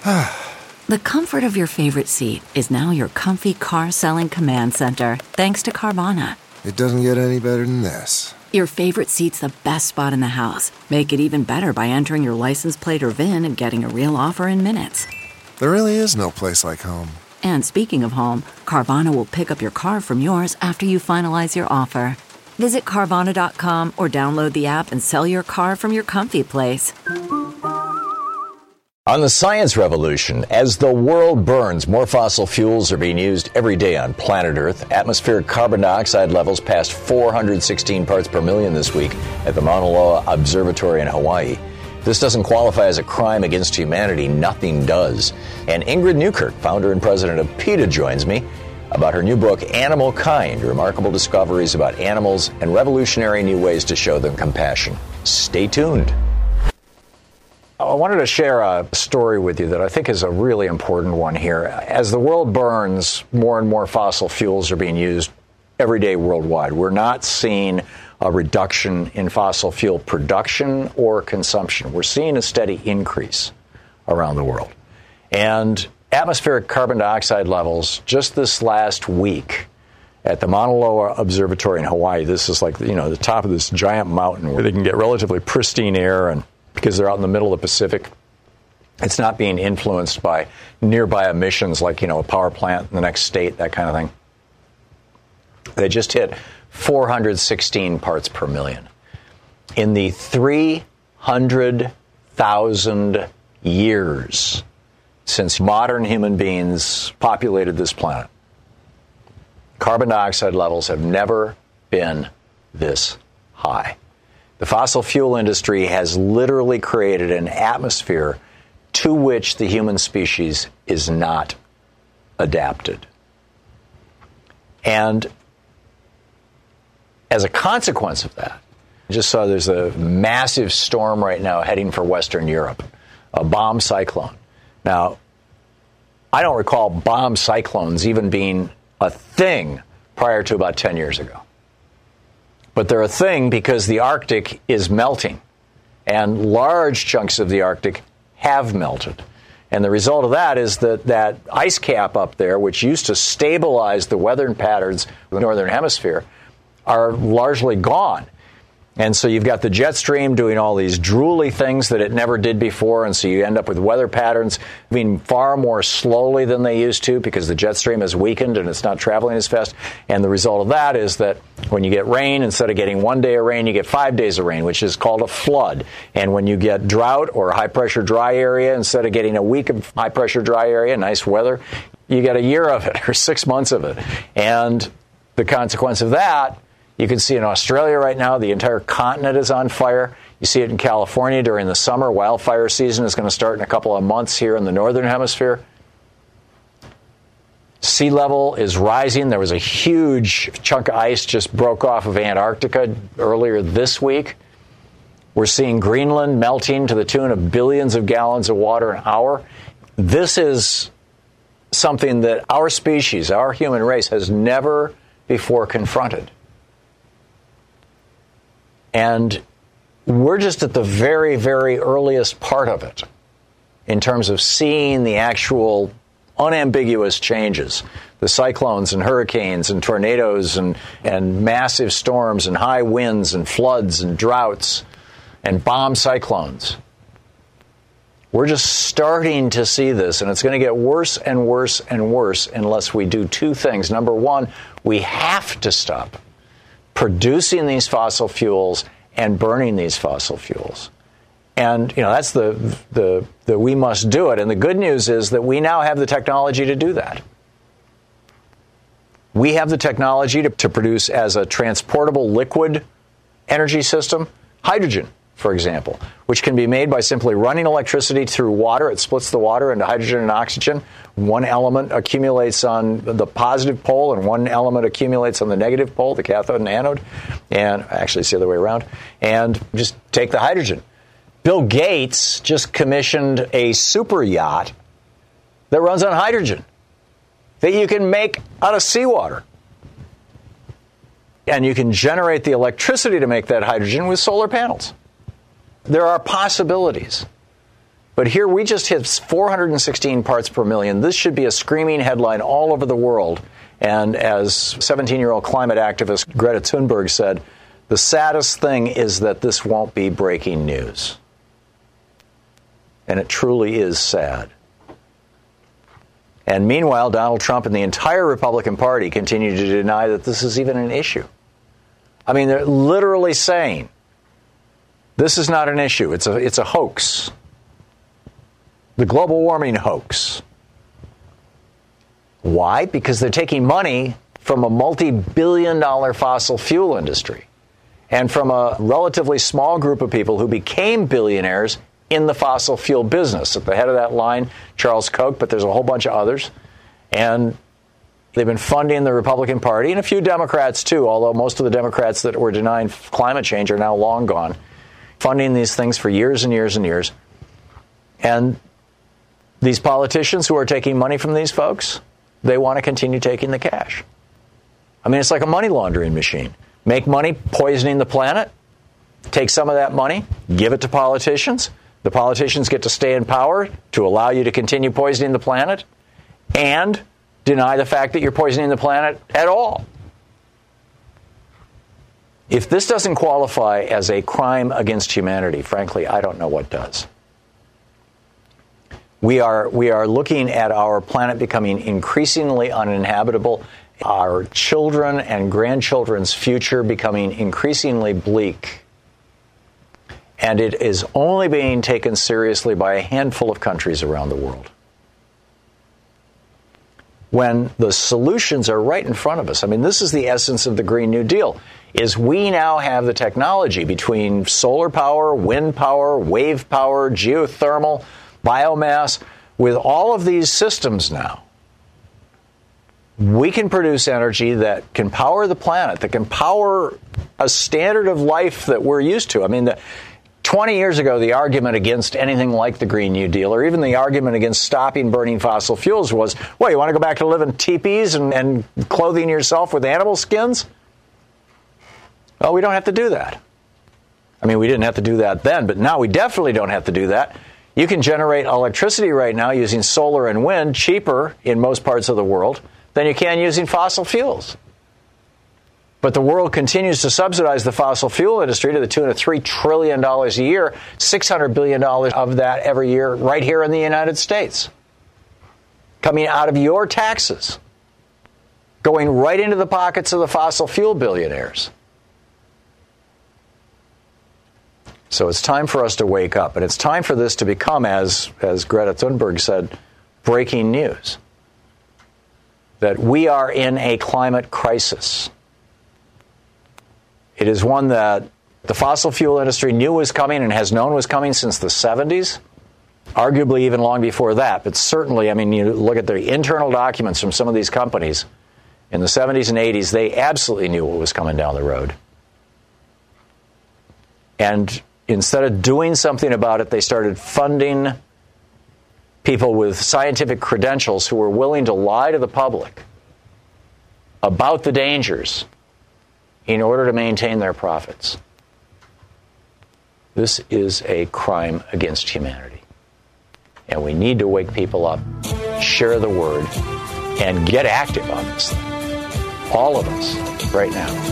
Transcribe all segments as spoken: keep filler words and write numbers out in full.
The comfort of your favorite seat is now your comfy car selling command center, thanks to Carvana. It doesn't get any better than this. Your favorite seat's the best spot in the house. Make it even better by entering your license plate or V I N and getting a real offer in minutes. There really is no place like home. And speaking of home, Carvana will pick up your car from yours after you finalize your offer. Visit Carvana dot com or download the app and sell your car from your comfy place. On the science revolution, as the world burns, more fossil fuels are being used every day on planet Earth. Atmospheric carbon dioxide levels passed four hundred sixteen parts per million this week at the Mauna Loa Observatory in Hawaii. If this doesn't qualify as a crime against humanity, nothing does. And Ingrid Newkirk, founder and president of PETA, joins me about her new book, Animal Kind, Remarkable Discoveries About Animals and Revolutionary New Ways to Show Them Compassion. Stay tuned. I wanted to share a story with you that I think is a really important one here. As the world burns, more and more fossil fuels are being used every day worldwide. We're not seeing a reduction in fossil fuel production or consumption. We're seeing a steady increase around the world. And atmospheric carbon dioxide levels just this last week at the Mauna Loa Observatory in Hawaii, this is like, you know, the top of this giant mountain where they can get relatively pristine air, and because they're out in the middle of the Pacific, it's not being influenced by nearby emissions like, you know, a power plant in the next state, that kind of thing. They just hit four hundred sixteen parts per million. In the three hundred thousand years since modern human beings populated this planet, carbon dioxide levels have never been this high. The fossil fuel industry has literally created an atmosphere to which the human species is not adapted. And as a consequence of that, I just saw there's a massive storm right now heading for Western Europe, a bomb cyclone. Now, I don't recall bomb cyclones even being a thing prior to about ten years ago. But they're a thing because the Arctic is melting, and large chunks of the Arctic have melted. And the result of that is that that ice cap up there, which used to stabilize the weather patterns of the Northern Hemisphere, are largely gone. And so you've got the jet stream doing all these drooly things that it never did before, and so you end up with weather patterns moving far more slowly than they used to because the jet stream has weakened and it's not traveling as fast. And the result of that is that when you get rain, instead of getting one day of rain, you get five days of rain, which is called a flood. And when you get drought or high-pressure dry area, instead of getting a week of high-pressure dry area, nice weather, you get a year of it or six months of it. And the consequence of that, you can see in Australia right now, the entire continent is on fire. You see it in California during the summer. Wildfire season is going to start in a couple of months here in the Northern Hemisphere. Sea level is rising. There was a huge chunk of ice just broke off of Antarctica earlier this week. We're seeing Greenland melting to the tune of billions of gallons of water an hour. This is something that our species, our human race, has never before confronted. And we're just at the very, very earliest part of it in terms of seeing the actual unambiguous changes, the cyclones and hurricanes and tornadoes and, and massive storms and high winds and floods and droughts and bomb cyclones. We're just starting to see this, and it's going to get worse and worse and worse unless we do two things. Number one, we have to stop producing these fossil fuels and burning these fossil fuels. And, you know, that's the, the, the we must do it. And the good news is that we now have the technology to do that. We have the technology to, to produce as a transportable liquid energy system, hydrogen, for example, which can be made by simply running electricity through water. It splits the water into hydrogen and oxygen. One element accumulates on the positive pole and one element accumulates on the negative pole, the cathode and anode. And actually, it's the other way around. And just take the hydrogen. Bill Gates just commissioned a super yacht that runs on hydrogen that you can make out of seawater. And you can generate the electricity to make that hydrogen with solar panels. There are possibilities. But here we just hit four hundred sixteen parts per million. This should be a screaming headline all over the world. And as seventeen-year-old climate activist Greta Thunberg said, the saddest thing is that this won't be breaking news. And it truly is sad. And meanwhile, Donald Trump and the entire Republican Party continue to deny that this is even an issue. I mean, they're literally saying this is not an issue. It's a, it's a hoax. The global warming hoax. Why? Because they're taking money from a multi-billion dollar fossil fuel industry and from a relatively small group of people who became billionaires in the fossil fuel business. At the head of that line, Charles Koch, but there's a whole bunch of others. And they've been funding the Republican Party and a few Democrats, too, although most of the Democrats that were denying climate change are now long gone, funding these things for years and years and years. And these politicians who are taking money from these folks, they want to continue taking the cash. I mean, it's like a money laundering machine. Make money poisoning the planet, take some of that money, give it to politicians. The politicians get to stay in power to allow you to continue poisoning the planet and deny the fact that you're poisoning the planet at all. If this doesn't qualify as a crime against humanity, frankly, I don't know what does. We are we are looking at our planet becoming increasingly uninhabitable, our children and grandchildren's future becoming increasingly bleak. And it is only being taken seriously by a handful of countries around the world. When the solutions are right in front of us. I mean, this is the essence of the Green New Deal, is we now have the technology between solar power, wind power, wave power, geothermal, biomass. With all of these systems now, we can produce energy that can power the planet, that can power a standard of life that we're used to. I mean, the, twenty years ago, the argument against anything like the Green New Deal, or even the argument against stopping burning fossil fuels was, well, you want to go back to live in teepees and, and clothing yourself with animal skins? Well, we don't have to do that. I mean, we didn't have to do that then, but now we definitely don't have to do that. You can generate electricity right now using solar and wind cheaper in most parts of the world than you can using fossil fuels. But the world continues to subsidize the fossil fuel industry to the tune of three trillion dollars a year, six hundred billion dollars of that every year right here in the United States, coming out of your taxes, going right into the pockets of the fossil fuel billionaires. So it's time for us to wake up, and it's time for this to become, as, as Greta Thunberg said, breaking news. That we are in a climate crisis. It is one that the fossil fuel industry knew was coming and has known was coming since the seventies, arguably even long before that. But certainly, I mean, you look at the internal documents from some of these companies in the seventies and eighties, they absolutely knew what was coming down the road. And instead of doing something about it, they started funding people with scientific credentials who were willing to lie to the public about the dangers in order to maintain their profits. This is a crime against humanity. And we need to wake people up, share the word, and get active on this thing. All of us, right now.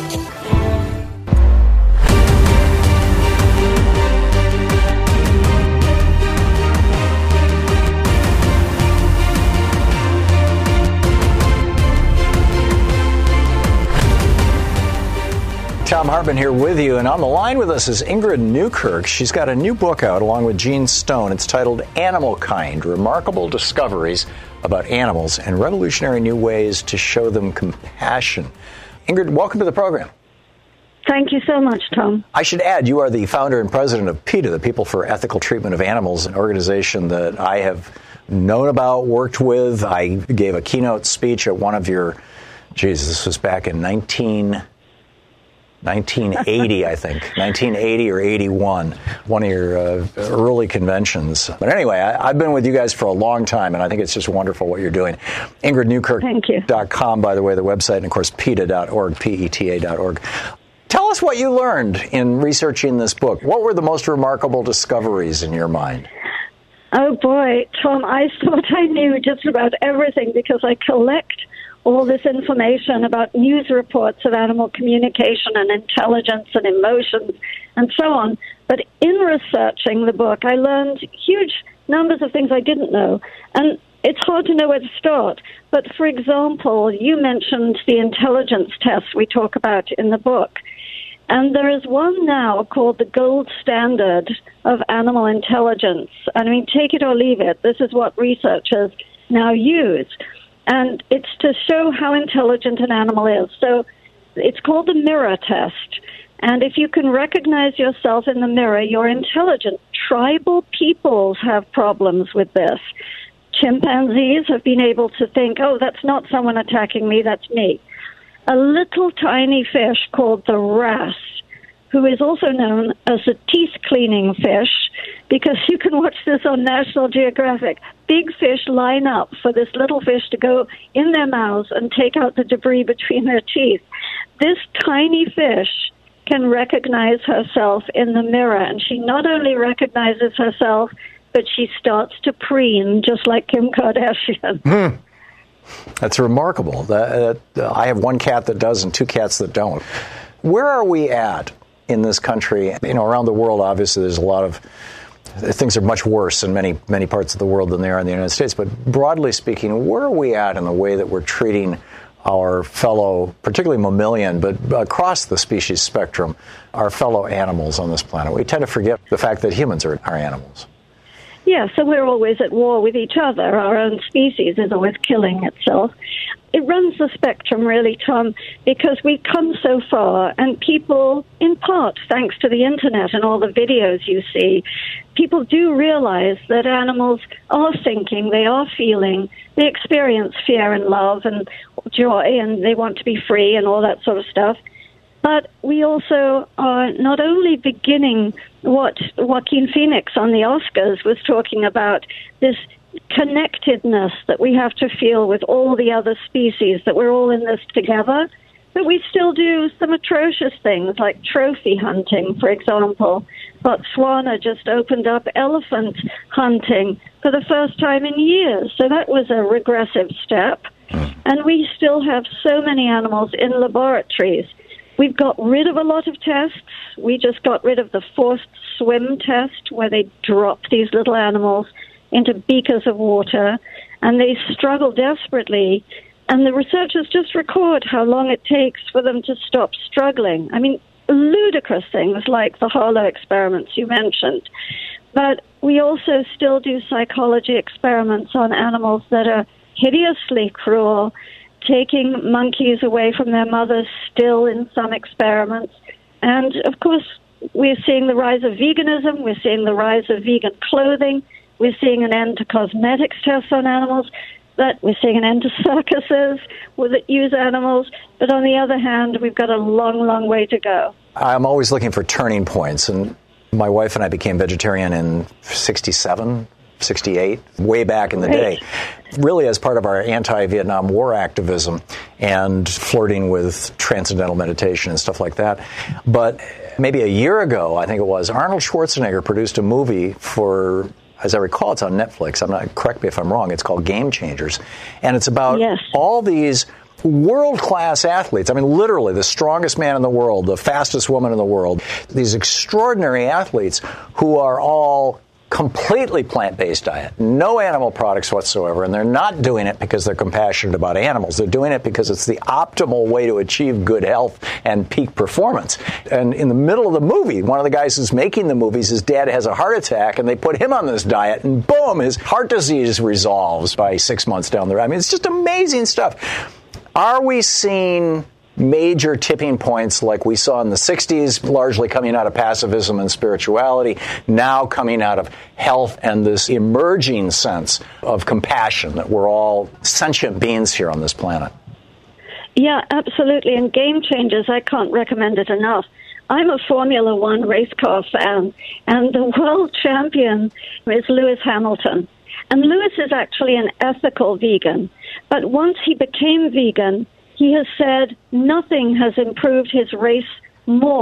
Thom Hartmann here with you, and on the line with us is Ingrid Newkirk. She's got a new book out along with Gene Stone. It's titled Animal Kind, Remarkable Discoveries About Animals and Revolutionary New Ways to Show Them Compassion. Ingrid, welcome to the program. Thank you so much, Tom. I should add, you are the founder and president of PETA, the People for Ethical Treatment of Animals, an organization that I have known about, worked with. I gave a keynote speech at one of your, geez, this was back in nineteen... nineteen eighty, I think, nineteen eighty or eighty-one, one of your uh, early conventions. But anyway, I, I've been with you guys for a long time, and I think it's just wonderful what you're doing. Ingrid Newkirk dot com, by the way, the website, and of course, PETA dot org, P E T A dot org. Tell us what you learned in researching this book. What were the most remarkable discoveries in your mind? Oh, boy, Tom, I thought I knew just about everything because I collect all this information about news reports of animal communication and intelligence and emotions and so on. But in researching the book, I learned huge numbers of things I didn't know. And it's hard to know where to start. But, for example, you mentioned the intelligence tests we talk about in the book. And there is one now called the gold standard of animal intelligence. And I mean, take it or leave it. This is what researchers now use. And it's to show how intelligent an animal is. So it's called the mirror test. And if you can recognize yourself in the mirror, you're intelligent. Tribal peoples have problems with this. Chimpanzees have been able to think, oh, that's not someone attacking me, that's me. A little tiny fish called the wrasse, who is also known as the teeth-cleaning fish, because you can watch this on National Geographic. Big fish line up for this little fish to go in their mouths and take out the debris between their teeth. This tiny fish can recognize herself in the mirror, and she not only recognizes herself, but she starts to preen, just like Kim Kardashian. Mm. That's remarkable. That, uh, I have one cat that does and two cats that don't. Where are we at in this country? You know, around the world, obviously, there's a lot of things are much worse in many, many parts of the world than they are in the United States. But broadly speaking, where are we at in the way that we're treating our fellow, particularly mammalian, but across the species spectrum, our fellow animals on this planet? We tend to forget the fact that humans are, are animals. Yeah, so we're always at war with each other. Our own species is always killing itself. It runs the spectrum, really, Tom, because we've come so far, and people, in part, thanks to the internet and all the videos you see, people do realize that animals are thinking, they are feeling, they experience fear and love and joy, and they want to be free and all that sort of stuff. But we also are not only beginning what Joaquin Phoenix on the Oscars was talking about, this connectedness that we have to feel with all the other species, that we're all in this together, but we still do some atrocious things like trophy hunting, for example. Botswana just opened up elephant hunting for the first time in years, so that was a regressive step. And we still have so many animals in laboratories. We've got rid of a lot of tests. We just got rid of the forced swim test, where they drop these little animals into beakers of water, and they struggle desperately. And the researchers just record how long it takes for them to stop struggling. I mean, ludicrous things like the Harlow experiments you mentioned. But we also still do psychology experiments on animals that are hideously cruel, taking monkeys away from their mothers still in some experiments. And, of course, we're seeing the rise of veganism. We're seeing the rise of vegan clothing. We're seeing an end to cosmetics tests on animals. But we're seeing an end to circuses that use animals. But on the other hand, we've got a long, long way to go. I'm always looking for turning points. And my wife and I became vegetarian in sixty-seven, sixty-eight, way back in the Great. day, really as part of our anti-Vietnam War activism and flirting with transcendental meditation and stuff like that. But maybe a year ago, I think it was, Arnold Schwarzenegger produced a movie for, as I recall, it's on Netflix. I'm not, correct me if I'm wrong. It's called Game Changers. And it's about yes. all these world-class athletes. I mean, literally the strongest man in the world, the fastest woman in the world, these extraordinary athletes who are all completely plant-based diet, no animal products whatsoever, and they're not doing it because they're compassionate about animals. They're doing it because it's the optimal way to achieve good health and peak performance. And in the middle of the movie, one of the guys who's making the movies, his dad has a heart attack, and they put him on this diet, and boom, his heart disease resolves by six months down the road. I mean, it's just amazing stuff. Are we seeing major tipping points like we saw in the sixties, largely coming out of pacifism and spirituality, now coming out of health and this emerging sense of compassion that we're all sentient beings here on this planet? Yeah, absolutely. And Game Changers, I can't recommend it enough. I'm a Formula One race car fan, and the world champion is Lewis Hamilton. And Lewis is actually an ethical vegan. But once he became vegan, he has said nothing has improved his race more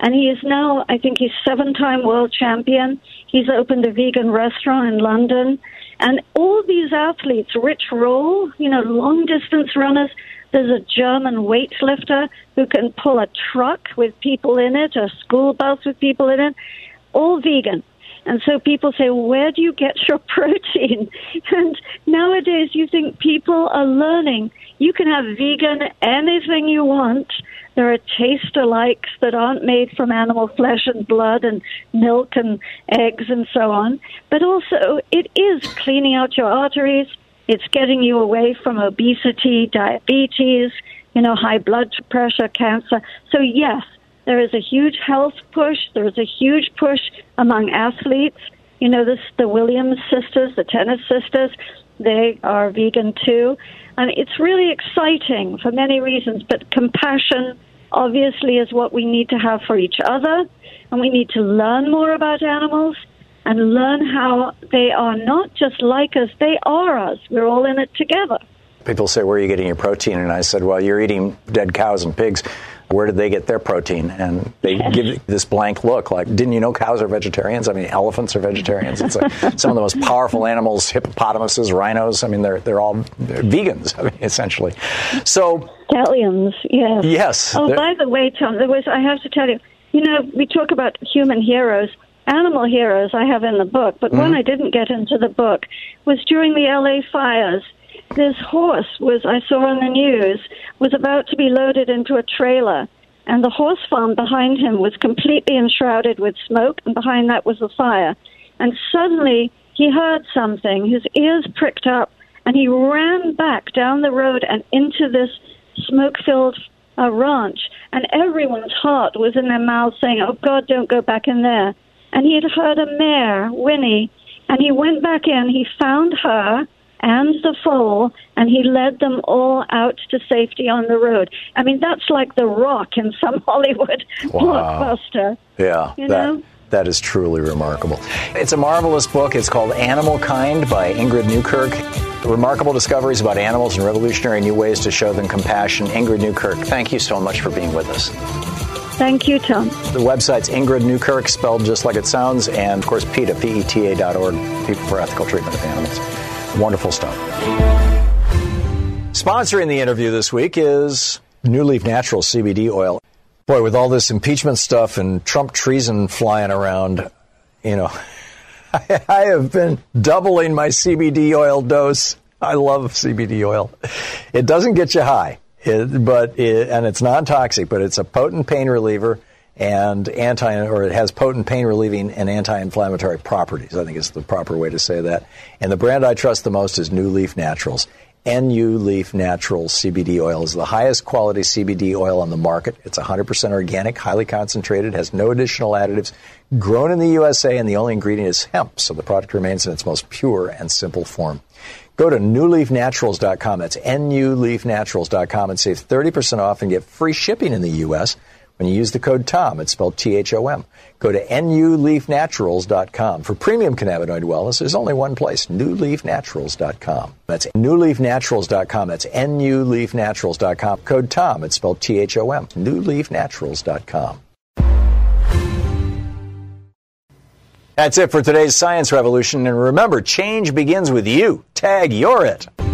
And he is now, I think he's seven-time world champion. He's opened a vegan restaurant in London. And all these athletes, Rich Roll, you know, long-distance runners, there's a German weightlifter who can pull a truck with people in it, a school bus with people in it, all vegan. And so people say, well, where do you get your protein? And nowadays you think people are learning. You can have vegan anything you want. There are taste-alikes that aren't made from animal flesh and blood and milk and eggs and so on. But also it is cleaning out your arteries. It's getting you away from obesity, diabetes, you know, high blood pressure, cancer. So yes, there is a huge health push. There is a huge push among athletes. You know, this, the Williams sisters, the tennis sisters, they are vegan too. And it's really exciting for many reasons. But compassion, obviously, is what we need to have for each other. And we need to learn more about animals and learn how they are not just like us, they are us. We're all in it together. People say, where are you getting your protein? And I said, well, you're eating dead cows and pigs. Where did they get their protein? And they give this blank look like, didn't you know cows are vegetarians? I mean, elephants are vegetarians. It's like some of the most powerful animals, hippopotamuses, rhinos. I mean, they're they're all vegans, I mean, essentially. So Stallions, yes. Yes. Oh, by the way, Tom, there was, I have to tell you, you know, we talk about human heroes. Animal heroes I have in the book, but mm-hmm. one I didn't get into the book was during the L A fires. This horse was, I saw on the news, was about to be loaded into a trailer, and the horse farm behind him was completely enshrouded with smoke, and behind that was a fire. And suddenly he heard something, his ears pricked up, and he ran back down the road and into this smoke-filled uh, ranch, and everyone's heart was in their mouths saying, oh, God, don't go back in there. And he had heard a mare, Winnie, and he went back in, he found her and the foal, and he led them all out to safety on the road. I mean, that's like The Rock in some Hollywood wow. blockbuster. Yeah, you that, know? that is truly remarkable. It's a marvelous book. It's called Animal Kind by Ingrid Newkirk. Remarkable discoveries about animals and revolutionary new ways to show them compassion. Ingrid Newkirk, thank you so much for being with us. Thank you, Tom. The website's Ingrid Newkirk, spelled just like it sounds, and, of course, PETA, P E T A dot org, People for Ethical Treatment of Animals. Wonderful stuff. Sponsoring the interview this week is New Leaf Naturals C B D oil. Boy, with all this impeachment stuff and Trump treason flying around, you know, I, I have been doubling my C B D oil dose. I love C B D oil. It doesn't get you high, it, but it, and it's non-toxic, but it's a potent pain reliever and anti, or it has potent pain relieving and anti-inflammatory properties. I think is the proper way to say that. And the brand I trust the most is New Leaf Naturals. N U Leaf Naturals C B D oil is the highest quality C B D oil on the market. It's one hundred percent organic, highly concentrated, has no additional additives, grown in the U S A, and the only ingredient is hemp, so the product remains in its most pure and simple form. Go to new leaf naturals dot com. That's N U leaf naturals dot com and save thirty percent off and get free shipping in the U S when you use the code TOM. It's spelled T H O M. Go to N U leaf naturals dot com. For premium cannabinoid wellness, there's only one place, new leaf naturals dot com. That's new leaf naturals dot com. That's N U leaf naturals dot com. Code TOM. It's spelled T H O M. new leaf naturals dot com. That's it for today's Science Revolution. And remember, change begins with you. Tag, you're it.